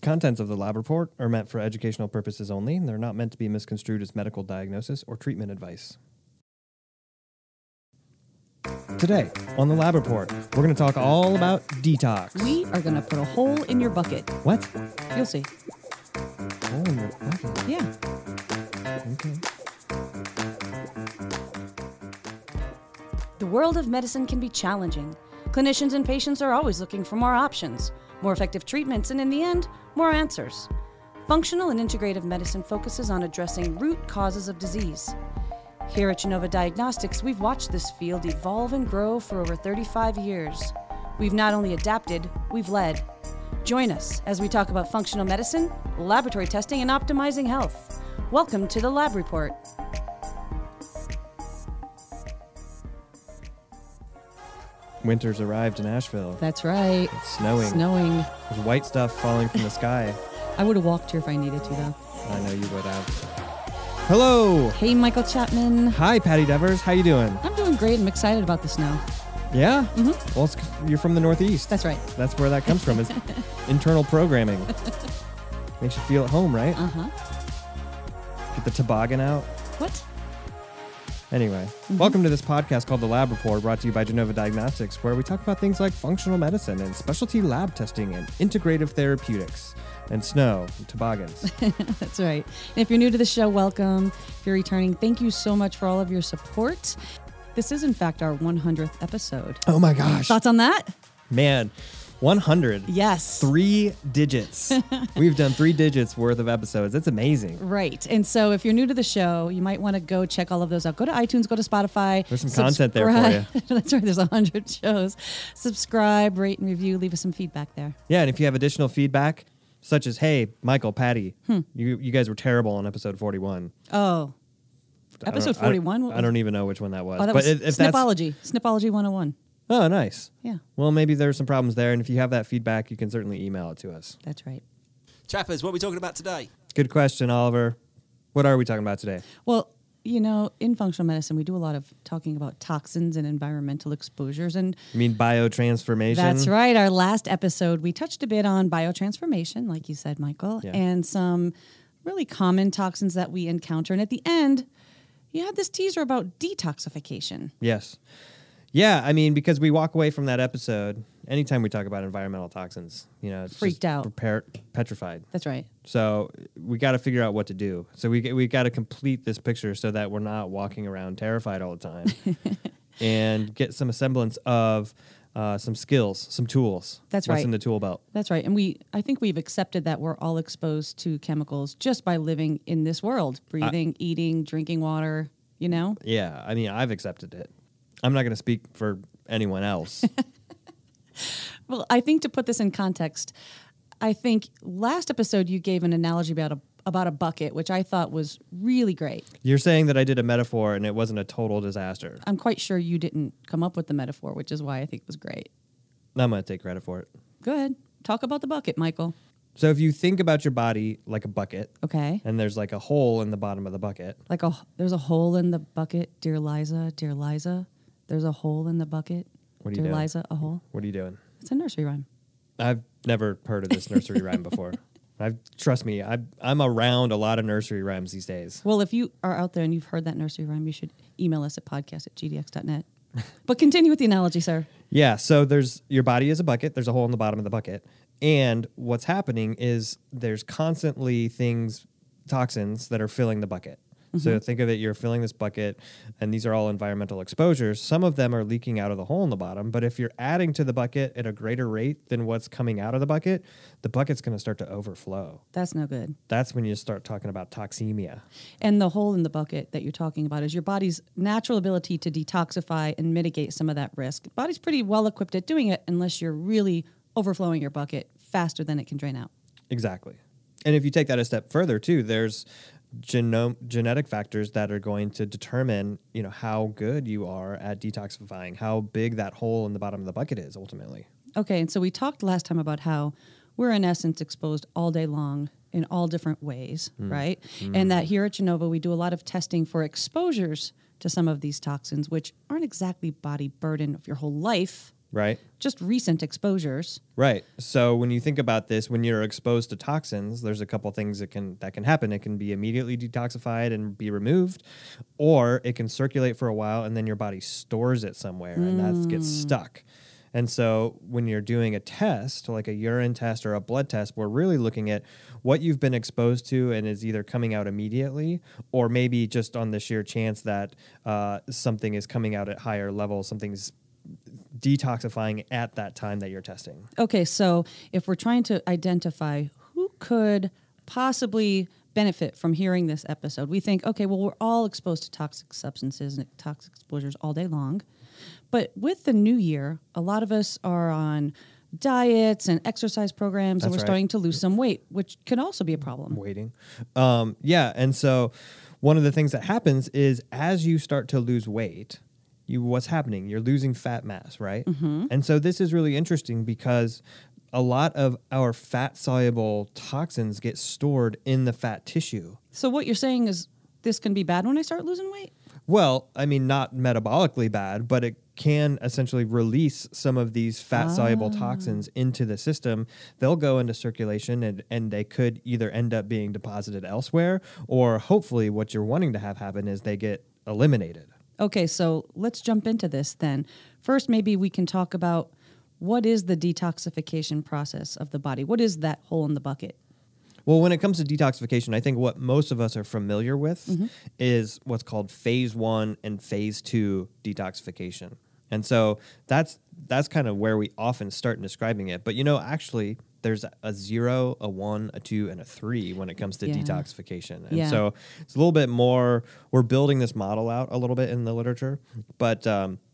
Contents of the lab report are meant for educational purposes only, and they're not meant to be misconstrued as medical diagnosis or treatment advice. Today, on the lab report, we're going to talk all about detox. We are going to put a hole in your bucket. What? You'll see. Hole in your bucket? Yeah. Okay. The world of medicine can be challenging. Clinicians and patients are always looking for more options, more effective treatments, and in the end, more answers. Functional and integrative medicine focuses on addressing root causes of disease. Here at Genova Diagnostics, we've watched this field evolve and grow for over 35 years. We've not only adapted, we've led. Join us as we talk about functional medicine, laboratory testing, and optimizing health. Welcome to the Lab Report. Winter's arrived in Asheville. That's right. It's snowing. Snowing. There's white stuff falling from the sky. I would have walked here if I needed to, though. I know you would have. Hello. Hey, Michael Chapman. Hi, Patty Devers. How you doing? I'm doing great. I'm excited about the snow. Yeah? Mm-hmm. Well, you're from the Northeast. That's right. That's where that comes from, is internal programming. Makes you feel at home, right? Uh-huh. Get the toboggan out. What? Anyway, welcome to this podcast called The Lab Report, brought to you by Genova Diagnostics, where we talk about things like functional medicine and specialty lab testing and integrative therapeutics and snow and toboggans. That's right. And if you're new to the show, welcome. If you're returning, thank you so much for all of your support. This is, in fact, our 100th episode. Oh my gosh. Thoughts on that? Man, 100. Yes. 3 digits. We've done 3 digits worth of episodes. That's amazing. Right. And so if you're new to the show, you might want to go check all of those out. Go to iTunes, go to Spotify. There's some content there for you. That's right. There's 100 shows. Subscribe, rate, and review. Leave us some feedback there. Yeah, and if you have additional feedback, such as, hey, Michael, Patty, you guys were terrible on episode 41. Oh. Episode 41? I don't even know which one that was. Oh, that but was if Snipology. Snipology 101. Oh, nice. Yeah. Well, maybe there's some problems there, and if you have that feedback, you can certainly email it to us. That's right. Chappers, what are we talking about today? Good question, Oliver. What are we talking about today? Well, you know, in functional medicine, we do a lot of talking about toxins and environmental exposures. And You mean biotransformation? that's right. Our last episode, we touched a bit on biotransformation, like you said, Michael, Yeah. and some really common toxins that we encounter. And at the end, you had this teaser about detoxification. Yes. Yeah, I mean, because we walk away from that episode, anytime we talk about environmental toxins, you know, it's Freaked just out. Petrified. That's right. So we got to figure out what to do. So we got to complete this picture so that we're not walking around terrified all the time, and get some semblance of some skills, some tools. That's What's right. in the tool belt? That's right. And I think we've accepted that we're all exposed to chemicals just by living in this world, breathing, eating, drinking water, you know? Yeah, I mean, I've accepted it. I'm not going to speak for anyone else. Well, I think to put this in context, I think last episode you gave an analogy about a bucket, which I thought was really great. You're saying that I did a metaphor and it wasn't a total disaster. I'm quite sure you didn't come up with the metaphor, which is why I think it was great. I'm going to take credit for it. Go ahead. Talk about the bucket, Michael. So if you think about your body like a bucket, Okay. and there's like a hole in the bottom of the bucket. There's a hole in the bucket, dear Liza, dear Liza. There's a hole in the bucket. What are you dear doing? Liza, a hole. What are you doing? It's a nursery rhyme. I've never heard of this nursery rhyme before. Trust me, I'm around a lot of nursery rhymes these days. Well, if you are out there and you've heard that nursery rhyme, you should email us at podcast@gdx.net. But continue with the analogy, sir. Yeah, so your body is a bucket. There's a hole in the bottom of the bucket. And what's happening is there's constantly toxins that are filling the bucket. So think of it, you're filling this bucket, and these are all environmental exposures. Some of them are leaking out of the hole in the bottom, but if you're adding to the bucket at a greater rate than what's coming out of the bucket's going to start to overflow. That's no good. That's when you start talking about toxemia. And the hole in the bucket that you're talking about is your body's natural ability to detoxify and mitigate some of that risk. The body's pretty well equipped at doing it unless you're really overflowing your bucket faster than it can drain out. Exactly. And if you take that a step further, too, there's genetic factors that are going to determine, how good you are at detoxifying, how big that hole in the bottom of the bucket is ultimately. Okay, and so we talked last time about how we're in essence exposed all day long in all different ways, right? And that here at Genova, we do a lot of testing for exposures to some of these toxins, which aren't exactly body burden of your whole life, Right. Just recent exposures. Right. So when you think about this, when you're exposed to toxins, there's a couple things that can happen. It can be immediately detoxified and be removed, or it can circulate for a while and then your body stores it somewhere and that gets stuck. And so when you're doing a test, like a urine test or a blood test, we're really looking at what you've been exposed to and is either coming out immediately or maybe just on the sheer chance that something is coming out at higher levels, something's detoxifying at that time that you're testing. Okay, so if we're trying to identify who could possibly benefit from hearing this episode, we think, okay, well, we're all exposed to toxic substances and toxic exposures all day long. But with the new year, a lot of us are on diets and exercise programs, and we're starting to lose some weight, which can also be a problem. Waiting. And so one of the things that happens is as you start to lose weight, what's happening? You're losing fat mass, right? Mm-hmm. And so this is really interesting because a lot of our fat-soluble toxins get stored in the fat tissue. So what you're saying is this can be bad when I start losing weight? Well, I mean, not metabolically bad, but it can essentially release some of these fat-soluble toxins into the system. They'll go into circulation and they could either end up being deposited elsewhere, or hopefully what you're wanting to have happen is they get eliminated. Okay, so let's jump into this then. First, maybe we can talk about what is the detoxification process of the body? What is that hole in the bucket? Well, when it comes to detoxification, I think what most of us are familiar with is what's called phase 1 and phase 2 detoxification. And so that's kind of where we often start in describing it. But, actually, there's a 0, a 1, a 2, and a 3 when it comes to detoxification. And so it's a little bit more, we're building this model out a little bit in the literature. But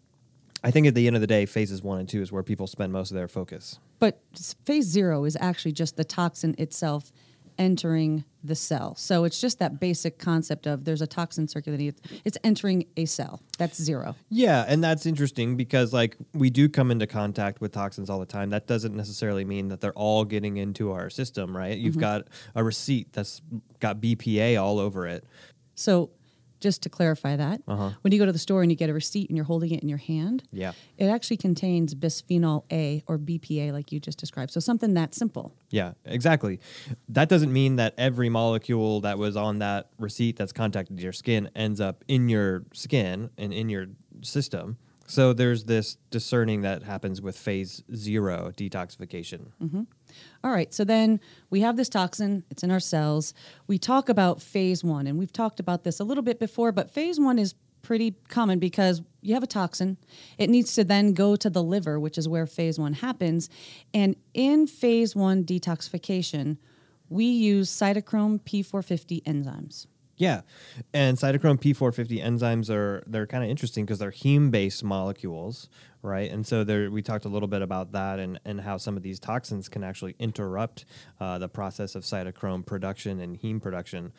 I think at the end of the day, phases 1 and 2 is where people spend most of their focus. But phase 0 is actually just the toxin itself entering the cell. So it's just that basic concept of there's a toxin circulating. It's entering a cell. That's 0. Yeah, and that's interesting because we do come into contact with toxins all the time. That doesn't necessarily mean that they're all getting into our system, right? You've got a receipt that's got BPA all over it. So just to clarify that, when you go to the store and you get a receipt and you're holding it in your hand, it actually contains bisphenol A or BPA like you just described. So something that simple. Yeah, exactly. That doesn't mean that every molecule that was on that receipt that's contacted your skin ends up in your skin and in your system. So there's this discerning that happens with phase 0 detoxification. Mm-hmm. All right, so then we have this toxin. It's in our cells. We talk about phase 1, and we've talked about this a little bit before, but phase 1 is pretty common because you have a toxin. It needs to then go to the liver, which is where phase 1 happens. And in phase 1 detoxification, we use cytochrome P450 enzymes. Yeah, and cytochrome P450 enzymes they're kind of interesting because they're heme-based molecules, right? And so we talked a little bit about that and how some of these toxins can actually interrupt the process of cytochrome production and heme production.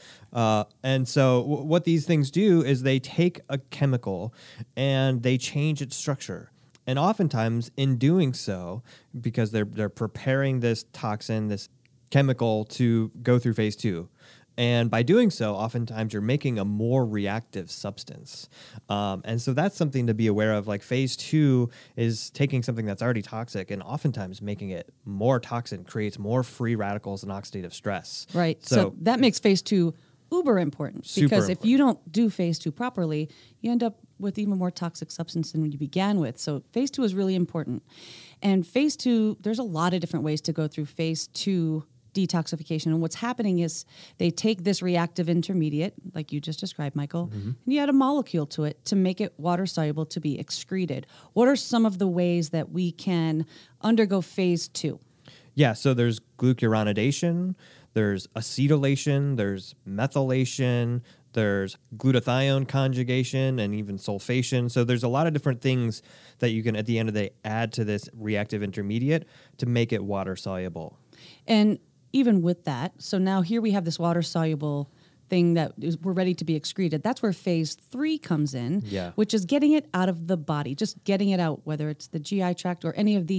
And so what these things do is they take a chemical and they change its structure. And oftentimes in doing so, because they're preparing this toxin, this chemical to go through phase 2. And by doing so, oftentimes you're making a more reactive substance. And so that's something to be aware of. Like phase 2 is taking something that's already toxic and oftentimes making it more toxic, creates more free radicals and oxidative stress. Right. So that makes phase 2 uber important because if you don't do phase 2 properly, you end up with even more toxic substance than you began with. So phase 2 is really important. And phase 2, there's a lot of different ways to go through phase 2 detoxification. And what's happening is they take this reactive intermediate, like you just described, Michael, and you add a molecule to it to make it water soluble to be excreted. What are some of the ways that we can undergo phase 2? Yeah, so there's glucuronidation, there's acetylation, there's methylation, there's glutathione conjugation, and even sulfation. So there's a lot of different things that you can, at the end of the day, add to this reactive intermediate to make it water soluble. And even with that, so now here we have this water-soluble thing that we're ready to be excreted. That's where phase 3 comes in, which is getting it out of the body, just getting it out, whether it's the GI tract or any of the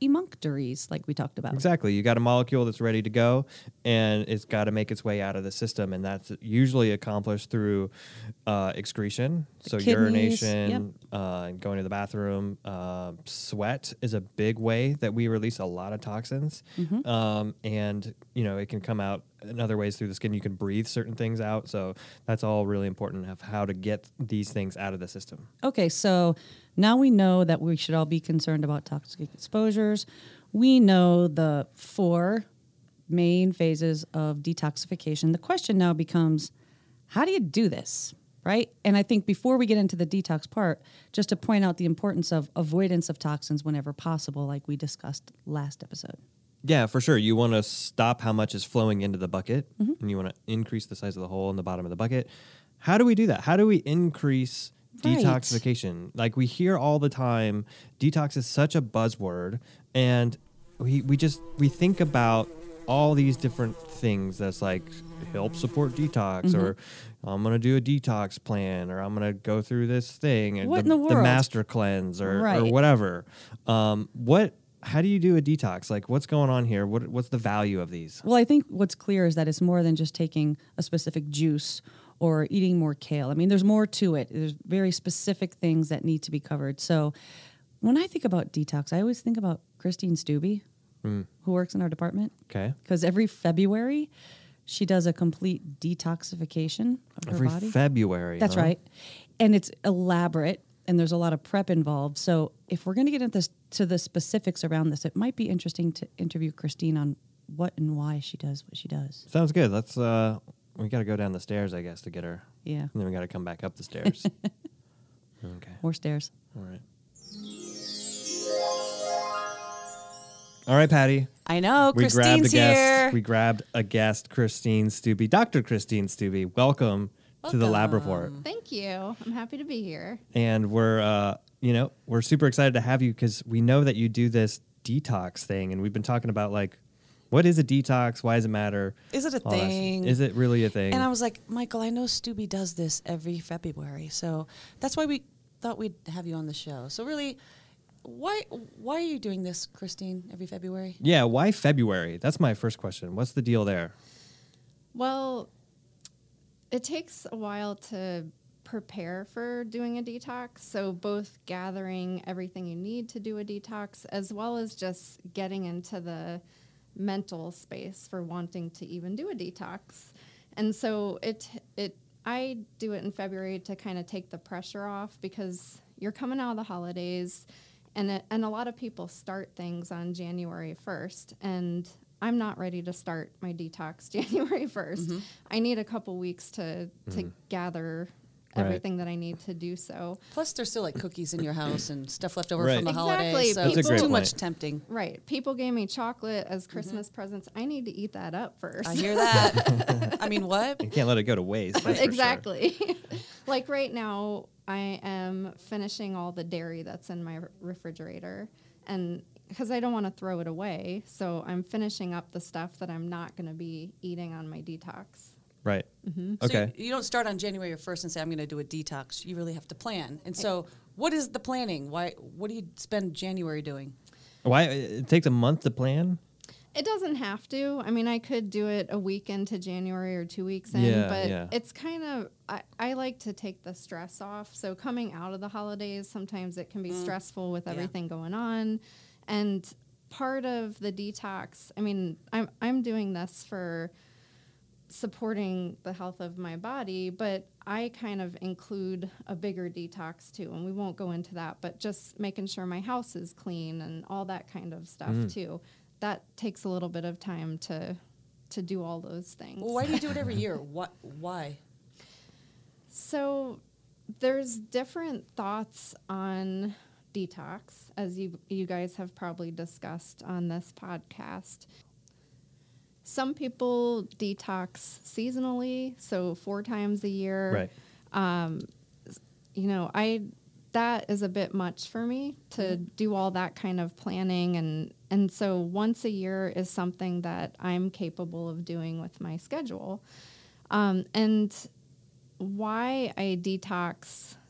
emunctories, like we talked about. Exactly. You got a molecule that's ready to go, and it's got to make its way out of the system, and that's usually accomplished through excretion, so kidneys, urination, going to the bathroom. Sweat is a big way that we release a lot of toxins, and it can come out in other ways through the skin. You can breathe certain things out, so that's all really important of how to get these things out of the system. Okay, so now we know that we should all be concerned about toxic exposures. We know the 4 main phases of detoxification. The question now becomes, how do you do this, right? And I think before we get into the detox part, just to point out the importance of avoidance of toxins whenever possible, like we discussed last episode. Yeah, for sure. You want to stop how much is flowing into the bucket, and you want to increase the size of the hole in the bottom of the bucket. How do we do that? How do we increase detoxification? Like we hear all the time, detox is such a buzzword, and we think about all these different things that's like help support detox, or I'm going to do a detox plan, or I'm going to go through this thing, and What in the world? the master cleanse, or whatever. How do you do a detox? Like, what's going on here? What's the value of these? Well, I think what's clear is that it's more than just taking a specific juice or eating more kale. I mean, there's more to it. There's very specific things that need to be covered. So when I think about detox, I always think about Christine Stubbe, who works in our department. Okay. Because every February, she does a complete detoxification of her body. Every February. That's right. And it's elaborate, and there's a lot of prep involved. So if we're going to get into the specifics around this, it might be interesting to interview Christine on what and why she does what she does. Sounds good. Let's we got to go down the stairs, I guess, to get her. Yeah. And then we got to come back up the stairs. Okay. More stairs. All right. All right, Patty. I know. We grabbed a Christine's here. guest. We grabbed a guest, Christine Stubbe. Dr. Christine Stubbe, welcome to the Lab Report. Thank you. I'm happy to be here. And we're super excited to have you because we know that you do this detox thing, and we've been talking about like, what is a detox? Why does it matter? Is it a All that thing? stuff. Is it really a thing? And I was like, Michael, I know Stubbe does this every February, so that's why we thought we'd have you on the show. So really, why are you doing this, Christine, every February? Yeah, why February? That's my first question. What's the deal there? Well, it takes a while to prepare for doing a detox. So both gathering everything you need to do a detox, as well as just getting into the mental space for wanting to even do a detox. And so I do it in February to kind of take the pressure off, because you're coming out of the holidays, and a lot of people start things on January 1st, and I'm not ready to start my detox January 1st. I need a couple weeks to gather everything that I need to do so. Plus, there's still like cookies in your house and stuff left over Right. from the Exactly. holidays. So That's a it's great too point. much tempting. Right. People gave me chocolate as Christmas presents. I need to eat that up first. I hear that. I mean, what? You can't let it go to waste. That's for sure. Exactly. Like right now, I am finishing all the dairy that's in my refrigerator, and because I don't want to throw it away, so I'm finishing up the stuff that I'm not going to be eating on my detox. Right. So Okay. you don't start on January 1st and say, I'm going to do a detox. You really have to plan. And so what is the planning? What do you spend January doing? Why it takes a month to plan? It doesn't have to. I mean, I could do it a week into January or 2 weeks in, Yeah, but yeah. it's kind of, I like to take the stress off. So coming out of the holidays, sometimes it can be stressful with everything going on. And part of the detox, I mean, I'm doing this for supporting the health of my body, but I kind of include a bigger detox too, and we won't go into that, but just making sure my house is clean and all that kind of stuff too. That takes a little bit of time to do all those things. Well, why do you do it every year? Why? So there's different thoughts on detox, as you guys have probably discussed on this podcast. Some people detox seasonally, so 4 times a year. Right. That is a bit much for me to do all that kind of planning, and so once a year is something that I'm capable of doing with my schedule. And why I detox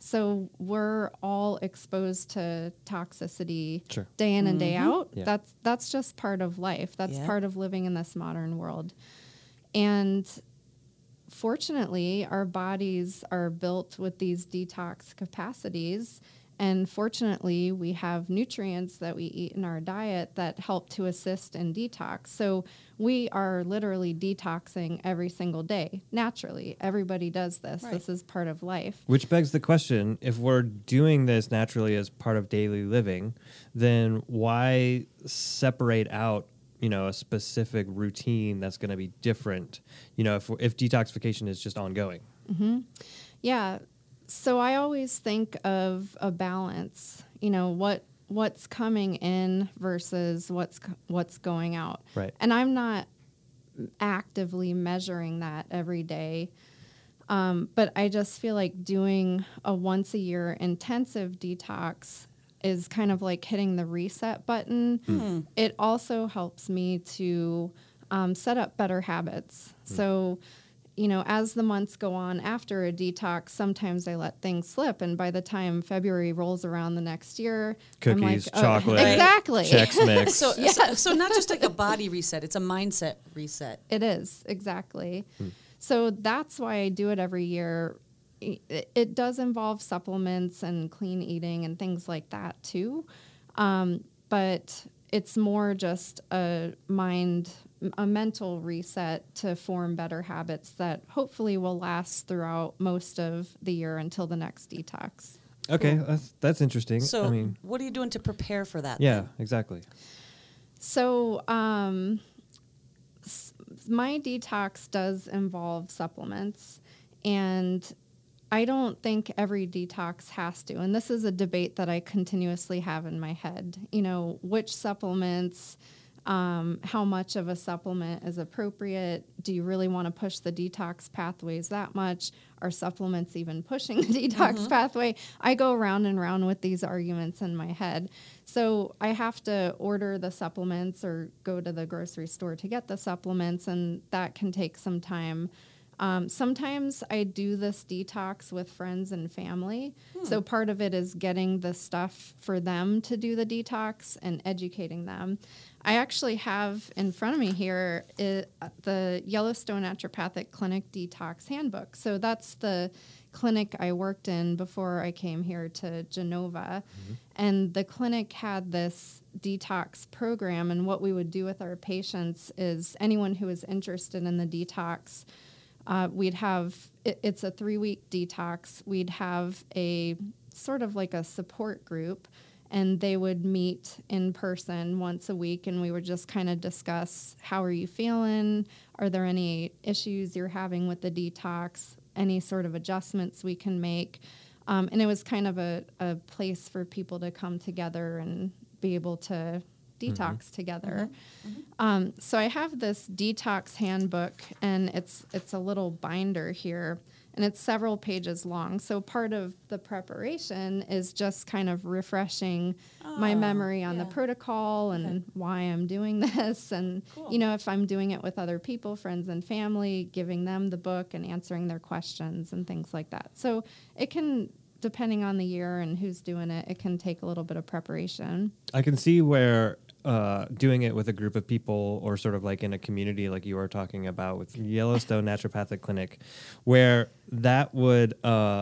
So we're all exposed to toxicity Sure. day in and day out. Yeah. That's just part of life. That's Yeah. part of living in this modern world. And fortunately, our bodies are built with these detox capacities. And fortunately, we have nutrients that we eat in our diet that help to assist in detox. So we are literally detoxing every single day. Naturally, everybody does this. Right. This is part of life. Which begs the question, if we're doing this naturally as part of daily living, then why separate out, a specific routine that's going to be different, if detoxification is just ongoing? Yeah. So I always think of a balance, what's coming in versus what's going out. Right. And I'm not actively measuring that every day. But I just feel like doing a once a year intensive detox is kind of like hitting the reset button. It also helps me to set up better habits. So, as the months go on after a detox, sometimes I let things slip. And by the time February rolls around the next year, I'm like, Cookies, chocolate, exactly. Chex Mix. So not just like a body reset, it's a mindset reset. It is, exactly. So that's why I do it every year. It does involve supplements and clean eating and things like that too. But it's more just a mental reset to form better habits that hopefully will last throughout most of the year until the next detox. Okay, that's interesting. So what are you doing to prepare for that? Yeah, then? exactly. So my detox does involve supplements, and I don't think every detox has to. And this is a debate that I continuously have in my head. Which supplements, how much of a supplement is appropriate? Do you really want to push the detox pathways that much? Are supplements even pushing the detox pathway? I go round and round with these arguments in my head. So I have to order the supplements or go to the grocery store to get the supplements, and that can take some time. Sometimes I do this detox with friends and family. So part of it is getting the stuff for them to do the detox and educating them. I actually have in front of me here the Yellowstone Naturopathic Clinic Detox Handbook. So that's the clinic I worked in before I came here to Genova. And the clinic had this detox program. And what we would do with our patients is anyone who was interested in the detox, we'd have, it's a 3-week detox. We'd have a sort of like a support group, and they would meet in person once a week, and we would just kind of discuss, how are you feeling? Are there any issues you're having with the detox? Any sort of adjustments we can make? And it was kind of a place for people to come together and be able to detox together. So I have this detox handbook, and it's a little binder here, and it's several pages long. So part of the preparation is just kind of refreshing my memory on the protocol and why I'm doing this. And, if I'm doing it with other people, friends and family, giving them the book and answering their questions and things like that. So it can, depending on the year and who's doing it, it can take a little bit of preparation. I can see where doing it with a group of people, or sort of like in a community like you were talking about with Yellowstone Naturopathic Clinic, where that would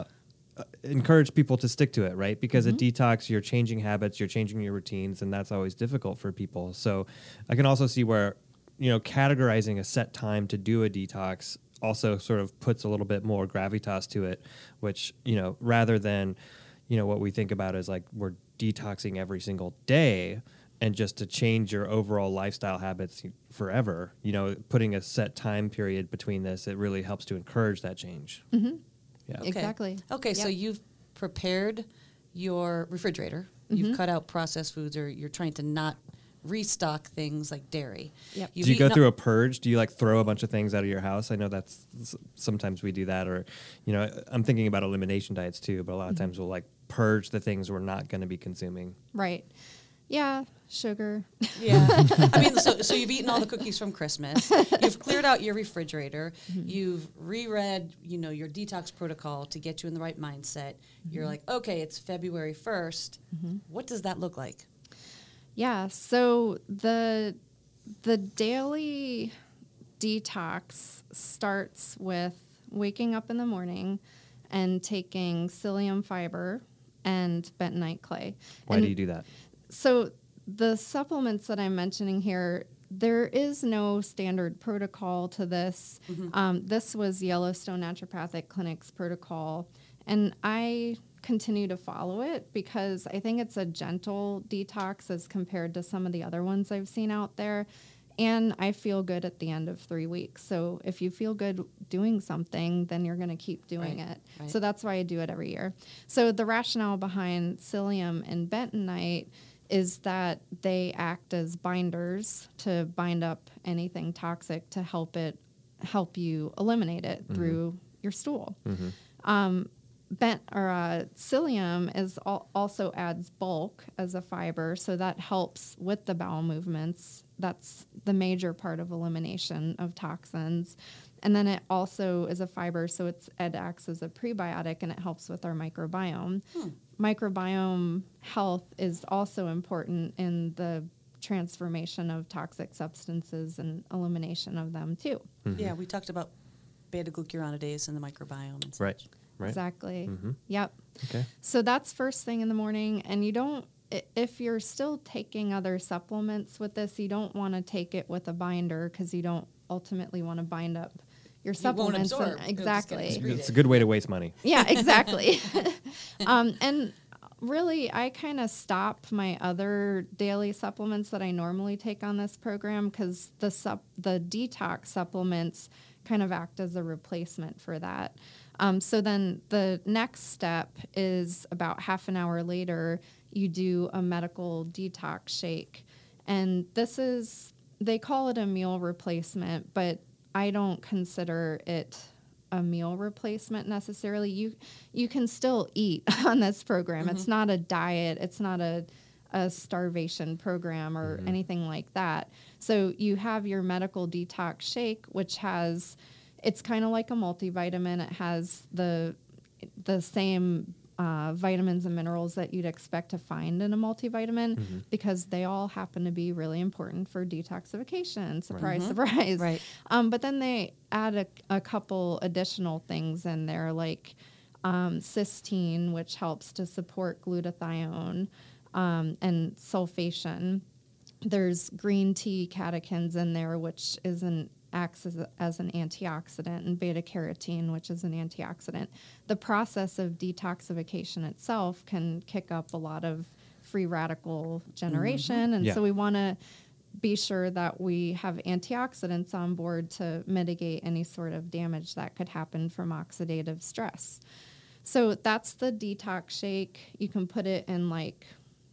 encourage people to stick to it, right? Because a detox, you're changing habits, you're changing your routines, and that's always difficult for people. So I can also see where, categorizing a set time to do a detox also sort of puts a little bit more gravitas to it, which, rather than, what we think about as like we're detoxing every single day, and just to change your overall lifestyle habits forever, putting a set time period between this, it really helps to encourage that change. Yeah. Okay. Exactly. Okay, so Yep. you've prepared your refrigerator. You've cut out processed foods, or you're trying to not restock things like dairy. Yep. You've Do you go eaten through a purge? Do you like throw a bunch of things out of your house? I know that's sometimes we do that, or, I'm thinking about elimination diets too, but a lot of times we'll like purge the things we're not going to be consuming. Right. Yeah, sugar. Yeah. I mean, so you've eaten all the cookies from Christmas. You've cleared out your refrigerator. You've reread, your detox protocol to get you in the right mindset. You're like, okay, it's February 1st. What does that look like? Yeah, so the daily detox starts with waking up in the morning and taking psyllium fiber and bentonite clay. Why do you do that? So the supplements that I'm mentioning here, there is no standard protocol to this. This was Yellowstone Naturopathic Clinic's protocol, and I continue to follow it because I think it's a gentle detox as compared to some of the other ones I've seen out there. And I feel good at the end of 3 weeks. So if you feel good doing something, then you're going to keep doing it. Right. So that's why I do it every year. So the rationale behind psyllium and bentonite is that they act as binders to bind up anything toxic to help you eliminate it through your stool. Psyllium is also adds bulk as a fiber, so that helps with the bowel movements. That's the major part of elimination of toxins. And then it also is a fiber, so it acts as a prebiotic, and it helps with our microbiome. Microbiome health is also important in the transformation of toxic substances and elimination of them too. Yeah, we talked about beta-glucuronidase in the microbiome and such. Right. Exactly. Yep. Okay. So that's first thing in the morning, and you don't, if you're still taking other supplements with this, you don't want to take it with a binder because you don't ultimately want to bind up your supplements. Won't absorb. Exactly. It's a good way to waste money. Yeah, exactly. And really, I kind of stopped my other daily supplements that I normally take on this program because the detox supplements kind of act as a replacement for that. So then the next step is about half an hour later, you do a medical detox shake. And they call it a meal replacement, but I don't consider it a meal replacement necessarily. You can still eat on this program. It's not a diet. It's not a starvation program or anything like that. So you have your medical detox shake, which it's kind of like a multivitamin. It has the same vitamins and minerals that you'd expect to find in a multivitamin because they all happen to be really important for detoxification. Surprise, surprise. Right. But then they add a couple additional things in there like cysteine, which helps to support glutathione, and sulfation. There's green tea catechins in there, which acts as an antioxidant, and beta-carotene, which is an antioxidant. The process of detoxification itself can kick up a lot of free radical generation, and so we want to be sure that we have antioxidants on board to mitigate any sort of damage that could happen from oxidative stress. So that's the detox shake. You can put it in like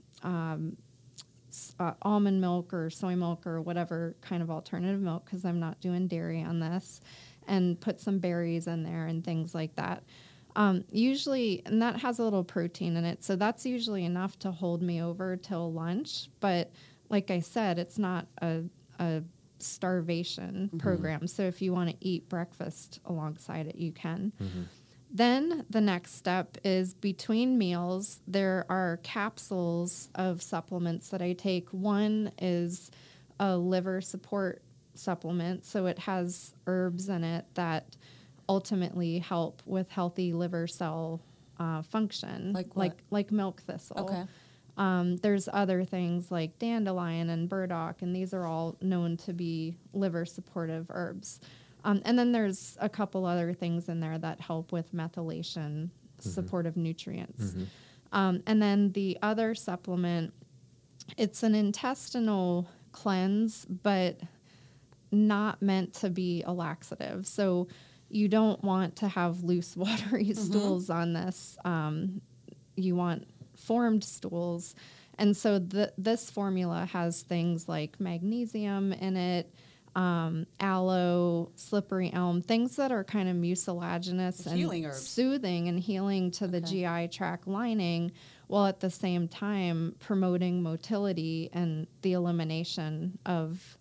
almond milk or soy milk or whatever kind of alternative milk because I'm not doing dairy on this, and put some berries in there and things like that. Usually, and that has a little protein in it, so that's usually enough to hold me over till lunch. But like I said, it's not a starvation program, so if you want to eat breakfast alongside it, you can. Then the next step is between meals, there are capsules of supplements that I take. One is a liver support supplement, so it has herbs in it that ultimately help with healthy liver cell function, like milk thistle. Okay. There's other things like dandelion and burdock, and these are all known to be liver supportive herbs. And then there's a couple other things in there that help with methylation, supportive nutrients. And then the other supplement, it's an intestinal cleanse, but not meant to be a laxative. So you don't want to have loose, watery stools on this. You want formed stools. And so this formula has things like magnesium in it, aloe, slippery elm, things that are kind of mucilaginous and healing herbs. soothing and healing to the GI tract lining, while at the same time promoting motility and the elimination of,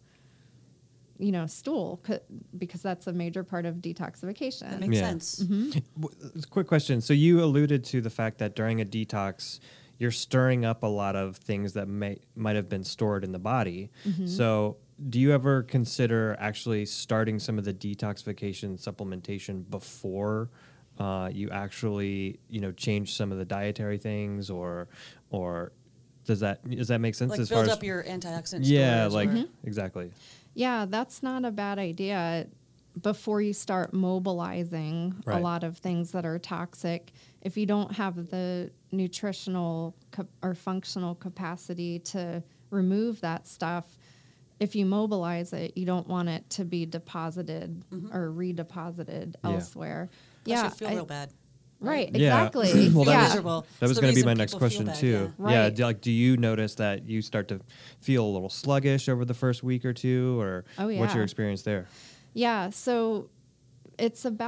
stool, because that's a major part of detoxification. That makes Yeah. sense. Quick question. So you alluded to the fact that during a detox, you're stirring up a lot of things that might have been stored in the body. So do you ever consider actually starting some of the detoxification supplementation before you actually, change some of the dietary things, or does that make sense? Like as build far up as your antioxidant yeah, storage, like or- exactly. Yeah, that's not a bad idea. Before you start mobilizing a Right. lot of things that are toxic, if you don't have the nutritional or functional capacity to remove that stuff, if you mobilize it, you don't want it to be deposited or redeposited Yeah. elsewhere. Plus you feel real bad. Right, Yeah. exactly. Well, that yeah. was- Miserable. That It's was the going to be reason my next people feel question bad, too. yeah. Yeah. Right. Do you notice that you start to feel a little sluggish over the first week or two, or Oh, what's your yeah. experience there? Yeah, so it's a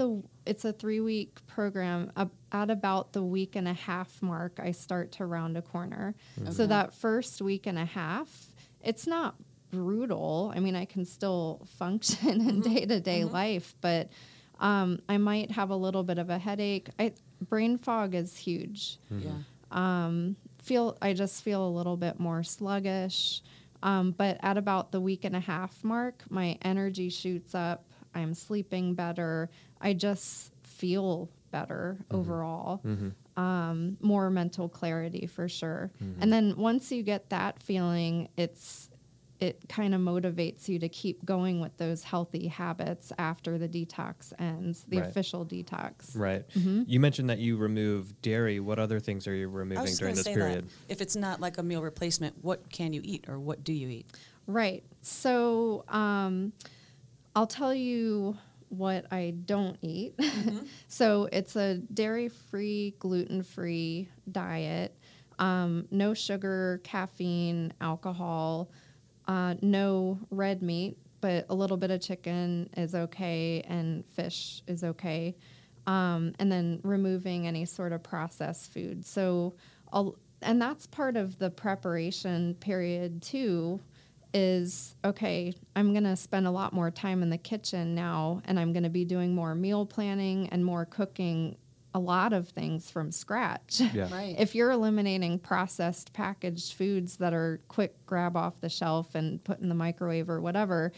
3-week program. At about the week and a half mark, I start to round a corner. So that first week and a half, it's not brutal. I mean, I can still function in day-to-day life, but I might have a little bit of a headache. Brain fog is huge. Yeah. I just feel a little bit more sluggish. But at about the week and a half mark, my energy shoots up. I'm sleeping better. I just feel better overall. More mental clarity for sure. And then once you get that feeling, it kind of motivates you to keep going with those healthy habits after the detox ends, the Right. official detox. Right. You mentioned that you remove dairy. What other things are you I removing was just during going to this say period? that. If it's not like a meal replacement, what can you eat, or what do you eat? Right. So I'll tell you what I don't eat. So it's a dairy-free, gluten-free diet. No sugar, caffeine, alcohol, no red meat, but a little bit of chicken is okay and fish is okay. And then removing any sort of processed food. So, and that's part of the preparation period too, is, okay, I'm going to spend a lot more time in the kitchen now, and I'm going to be doing more meal planning and more cooking a lot of things from scratch. Yeah. Right. If you're eliminating processed packaged foods that are quick grab off the shelf and put in the microwave or whatever,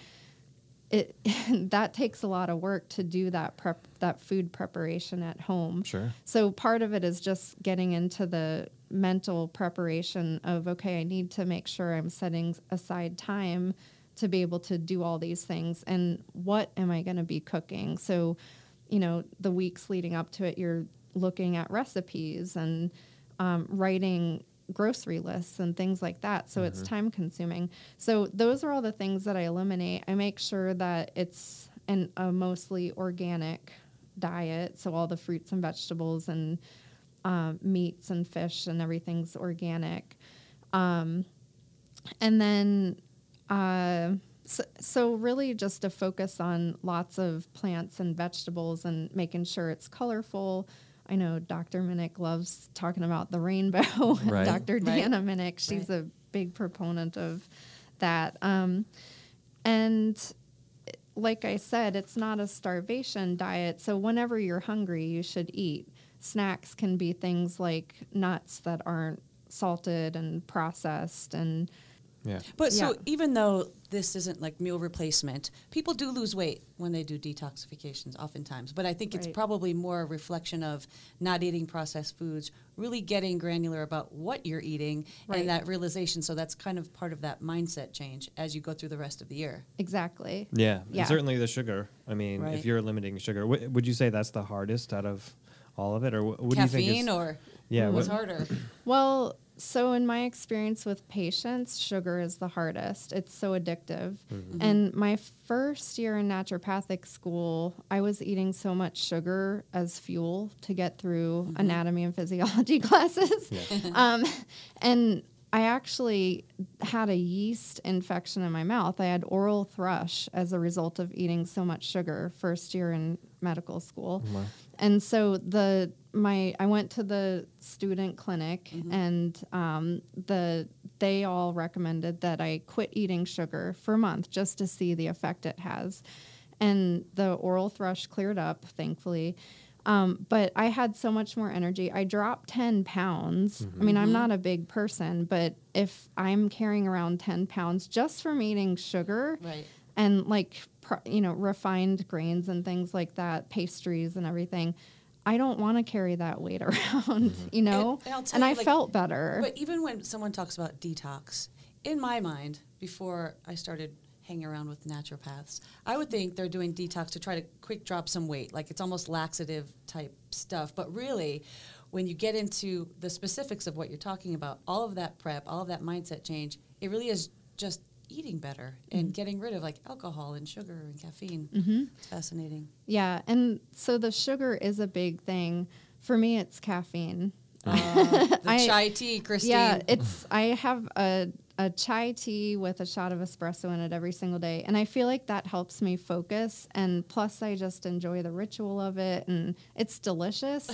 that takes a lot of work to do that food preparation at home. Sure. So part of it is just getting into the mental preparation of, okay, I need to make sure I'm setting aside time to be able to do all these things. And what am I going to be cooking? So, the weeks leading up to it, you're looking at recipes and writing grocery lists and things like that. So it's time consuming. So those are all the things that I eliminate. I make sure that it's a mostly organic diet. So all the fruits and vegetables and meats and fish and everything's organic. And then, so really just to focus on lots of plants and vegetables and making sure it's colorful. I know Dr. Minnick loves talking about the rainbow. Right. Dr. Right. Deanna Minnick, she's a big proponent of that. And like I said, it's not a starvation diet. So whenever you're hungry, you should eat. Snacks can be things like nuts that aren't salted and processed and Yeah. But so Yeah. even though this isn't like meal replacement, people do lose weight when they do detoxifications oftentimes. But I think it's Right. probably more a reflection of not eating processed foods, really getting granular about what you're eating Right. and that realization. So that's kind of part of that mindset change as you go through the rest of the year. exactly. Yeah. Yeah. And certainly the sugar. I mean, Right. if you're limiting sugar, would you say that's the hardest out of all of it, or what do you think Caffeine is? or Yeah, what's what- harder? Well, so in my experience with patients, sugar is the hardest. It's so addictive. And my first year in naturopathic school, I was eating so much sugar as fuel to get through anatomy and physiology classes. And I actually had a yeast infection in my mouth. I had oral thrush as a result of eating so much sugar first year in medical school. Wow. And so I went to the student clinic, and they all recommended that I quit eating sugar for a month just to see the effect it has. And the oral thrush cleared up, thankfully. But I had so much more energy. I dropped 10 pounds. I mean, I'm not a big person, but if I'm carrying around 10 pounds just from eating sugar Right. and like, refined grains and things like that, pastries and everything, I don't want to carry that weight around, And I'll tell and I you, like, felt better. But even when someone talks about detox, in my mind, before I started hanging around with naturopaths, I would think they're doing detox to try to quick drop some weight. Like it's almost laxative type stuff. But really, when you get into the specifics of what you're talking about, all of that prep, all of that mindset change, it really is just eating better and getting rid of like alcohol and sugar and caffeine. It's fascinating. Yeah, and so the sugar is a big thing. For me, it's caffeine. The chai tea, Christine. Yeah, I have a chai tea with a shot of espresso in it every single day, and I feel like that helps me focus, and plus I just enjoy the ritual of it, and it's delicious.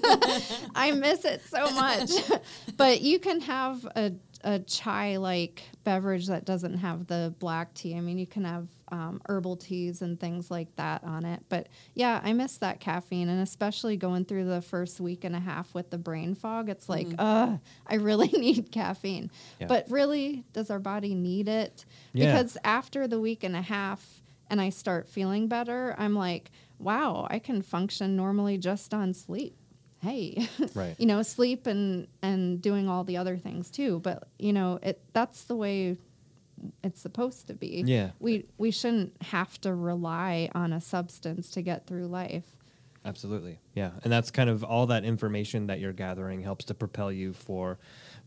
I miss it so much. But you can have a chai-like beverage that doesn't have the black tea. I mean, you can have herbal teas and things like that on it. But yeah, I miss that caffeine, and especially going through the first week and a half with the brain fog, it's like, I really need caffeine. Yeah. But really, does our body need it? Yeah. Because after the week and a half and I start feeling better, I'm like, wow, I can function normally just on sleep. Hey, Right. Sleep and doing all the other things too. But, that's the way it's supposed to be. Yeah. We shouldn't have to rely on a substance to get through life. Absolutely. Yeah. And that's kind of all that information that you're gathering helps to propel you for,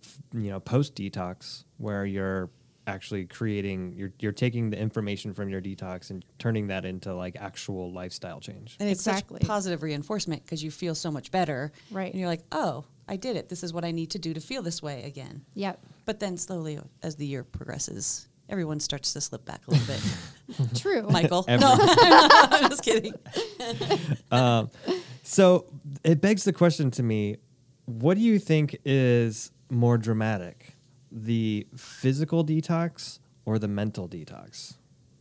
post detox, where you're actually you're taking the information from your detox and turning that into like actual lifestyle change. And it's Exactly. such positive reinforcement because you feel so much better. Right. And you're like, oh, I did it. This is what I need to do to feel this way again. Yep. But then slowly, as the year progresses, everyone starts to slip back a little bit. True. Michael. Every- No, I'm just kidding. So it begs the question to me, what do you think is more dramatic, the physical detox or the mental detox?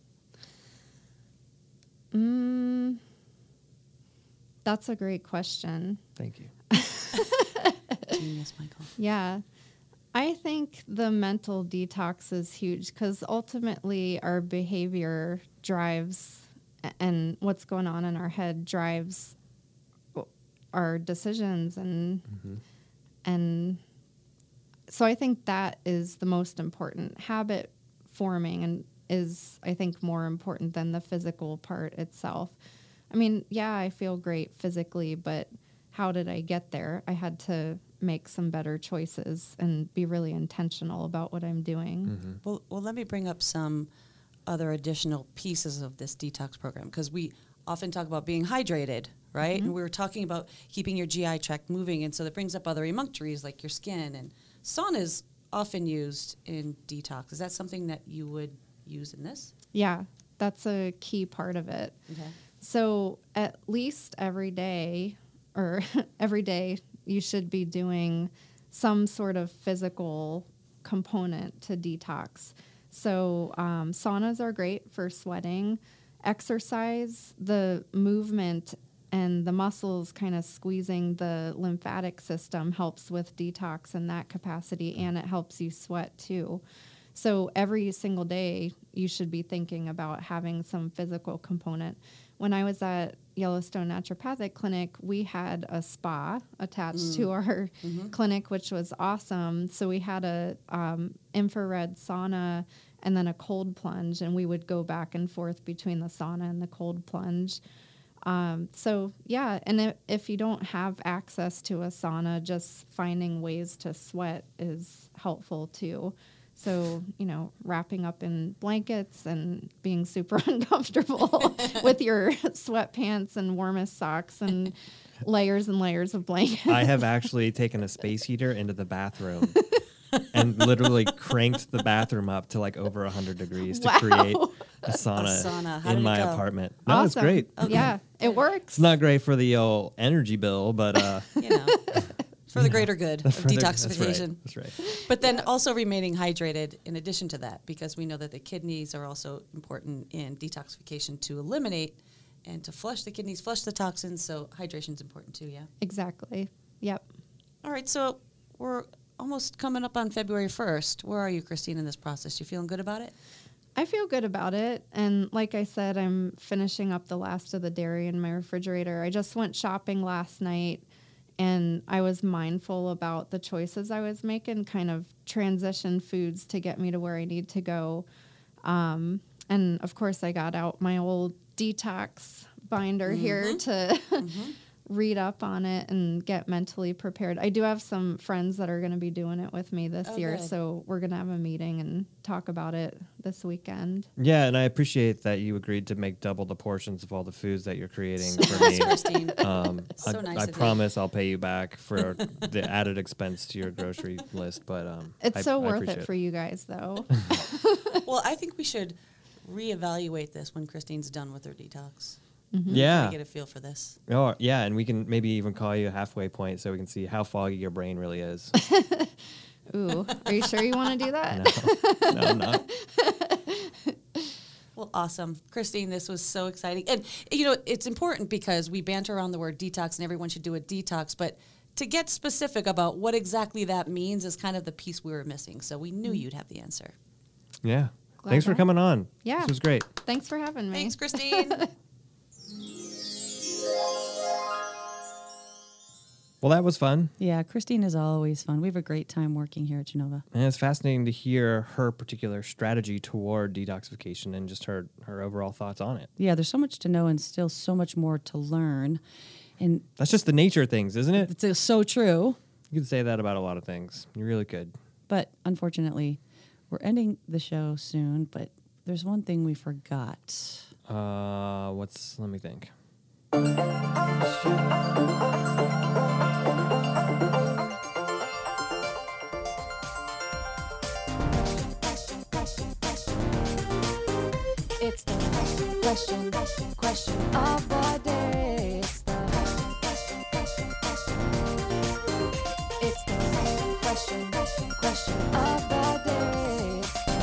That's a great question. Thank you. Genius, Michael. Yeah. I think the mental detox is huge because ultimately our behavior drives and what's going on in our head drives our decisions and so I think that is the most important. Habit forming and is, I think, more important than the physical part itself. I mean, yeah, I feel great physically, but how did I get there? I had to make some better choices and be really intentional about what I'm doing. Well, let me bring up some other additional pieces of this detox program because we often talk about being hydrated, right? And we were talking about keeping your GI tract moving, and so that brings up other emunctories like your skin. And sauna is often used in detox. Is that something that you would use in this? Yeah, that's a key part of it. Okay. So at least every day you should be doing some sort of physical component to detox. So saunas are great for sweating. Exercise, the movement and the muscles kind of squeezing the lymphatic system helps with detox in that capacity, and it helps you sweat too. So every single day you should be thinking about having some physical component. When I was at Yellowstone Naturopathic Clinic, we had a spa attached to our clinic, which was awesome. So we had a infrared sauna and then a cold plunge, and we would go back and forth between the sauna and the cold plunge. So yeah, and if you don't have access to a sauna, just finding ways to sweat is helpful too. So, wrapping up in blankets and being super uncomfortable with your sweatpants and warmest socks and layers of blankets. I have actually taken a space heater into the bathroom and literally cranked the bathroom up to like over 100 degrees to Wow. create a sauna, sauna. How in did it my go? apartment. No, it's Awesome. great. Yeah, it works. It's not great for the old energy bill, but You know, for the greater good of for the- detoxification. That's right. But then also remaining hydrated in addition to that, because we know that the kidneys are also important in detoxification to eliminate and to flush the kidneys, flush the toxins. So hydration is important too, yeah? Exactly. Yep. All right, so we're almost coming up on February 1st. Where are you, Christine, in this process? You feeling good about it? I feel good about it. And like I said, I'm finishing up the last of the dairy in my refrigerator. I just went shopping last night and I was mindful about the choices I was making, kind of transition foods to get me to where I need to go. And of course, I got out my old detox binder here to read up on it and get mentally prepared. I do have some friends that are going to be doing it with me this year, good. so we're going to have a meeting and talk about it this weekend. Yeah, and I appreciate that you agreed to make double the portions of all the foods that you're creating So for nice, me. Christine. So I, nice I of you. promise I'll pay you back for the added expense to your grocery list, but It's so I worth appreciate it for you guys, though. Well, I think we should reevaluate this when Christine's done with her detox. Yeah. I get a feel for this. Oh, yeah, and we can maybe even call you a halfway point so we can see how foggy your brain really is. Ooh, are you sure you want to do that? No, I'm not. Well, awesome. Christine, this was so exciting. And, you know, it's important because we banter around the word detox and everyone should do a detox, but to get specific about what exactly that means is kind of the piece we were missing. So we knew you'd have the answer. Yeah. Glad Thanks for to- coming on. Yeah. This was great. Thanks for having me. Thanks, Christine. Well, that was fun. Yeah, Christine is always fun. We have a great time working here at Genova. And it's fascinating to hear her particular strategy toward detoxification and just her overall thoughts on it. Yeah, there's so much to know and still so much more to learn. And That's just the nature of things, isn't it? it's so true. You could say that about a lot of things. You really could. But unfortunately, we're ending the show soon, but there's one thing we forgot. Let me think. It's the question of the day. It's the question of the day.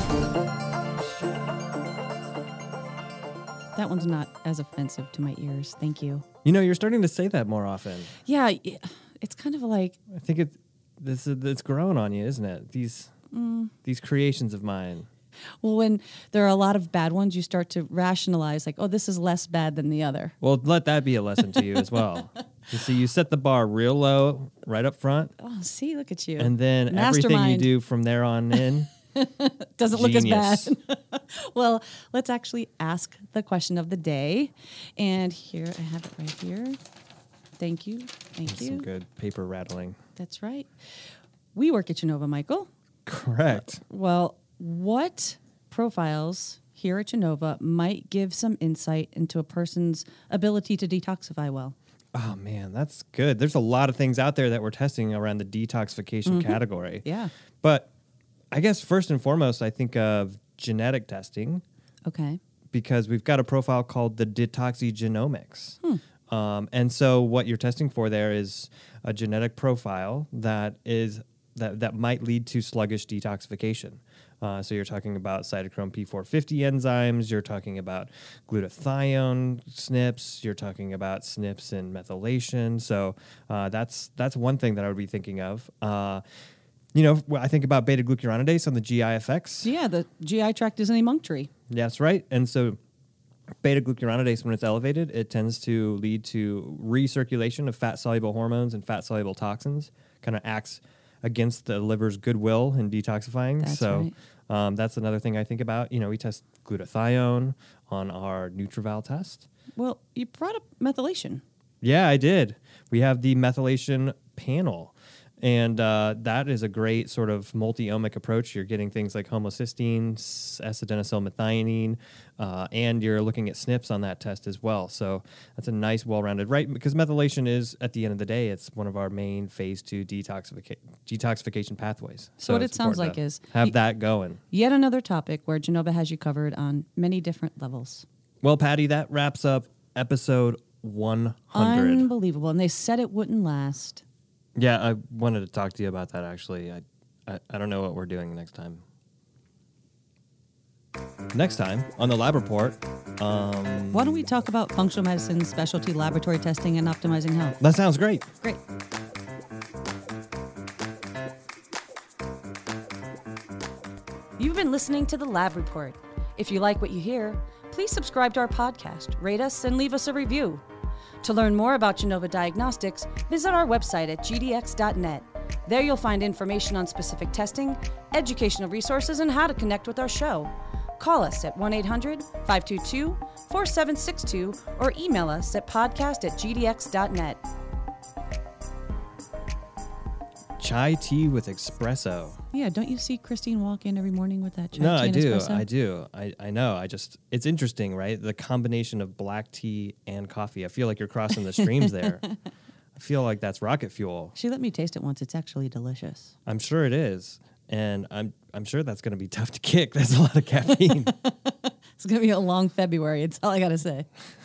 That one's not as offensive to my ears. Thank you. You know, you're starting to say that more often. Yeah, it's kind of like, I think it's growing on you, isn't it? These creations of mine. well, when there are a lot of bad ones, you start to rationalize, like, oh, this is less bad than the other. Well, let that be a lesson to you as well. You see, you set the bar real low right up front, Oh, see, look at you. and then everything you Mastermind. do from there on in. Doesn't look as Genius. bad. Well, let's actually ask the question of the day. And here, I have it right here. Thank you. Thank you. Some good paper rattling. That's right. We work at Genova, Michael. Correct. Well, what profiles here at Genova might give some insight into a person's ability to detoxify well? Oh man, that's good. There's a lot of things out there that we're testing around the detoxification category. Yeah. But I guess first and foremost, I think of genetic testing Okay. because we've got a profile called the Detoxigenomics. And so what you're testing for there is a genetic profile that might lead to sluggish detoxification. So you're talking about cytochrome P450 enzymes, you're talking about glutathione SNPs, you're talking about SNPs and methylation. So that's one thing that I would be thinking of. When I think about beta-glucuronidase on the GI effects. Yeah, the GI tract is an emunctory. That's right. And so beta-glucuronidase, when it's elevated, it tends to lead to recirculation of fat-soluble hormones and fat-soluble toxins, kind of acts against the liver's goodwill in detoxifying. That's so right. that's another thing I think about. You know, we test glutathione on our Nutrival test. Well, you brought up methylation. Yeah, I did. We have the methylation panel. And that is a great sort of multi-omic approach. You're getting things like homocysteine, S-adenosylmethionine, and you're looking at SNPs on that test as well. So that's a nice, well-rounded, right? Because methylation is, at the end of the day, it's one of our main phase 2 detoxification pathways. So what it's it sounds important like to is have that going. Yet another topic where Genova has you covered on many different levels. Well, Patty, that wraps up episode 100. Unbelievable. And they said it wouldn't last. Yeah, I wanted to talk to you about that, actually. I don't know what we're doing next time. Next time on the Lab Report. Why don't we talk about functional medicine, specialty laboratory testing, and optimizing health? That sounds great. Great. You've been listening to the Lab Report. If you like what you hear, please subscribe to our podcast, rate us, and leave us a review. To learn more about Genova Diagnostics, visit our website at gdx.net. There you'll find information on specific testing, educational resources, and how to connect with our show. Call us at 1-800-522-4762 or email us at podcast@gdx.net. Chai tea with espresso. Yeah, don't you see Christine walk in every morning with that chai No, tea I and do. espresso? I do. I know. It's interesting, right? The combination of black tea and coffee. I feel like you're crossing the streams there. I feel like that's rocket fuel. She let me taste it once. It's actually delicious. I'm sure it is. And I'm sure that's going to be tough to kick. That's a lot of caffeine. It's going to be a long February. It's all I got to say.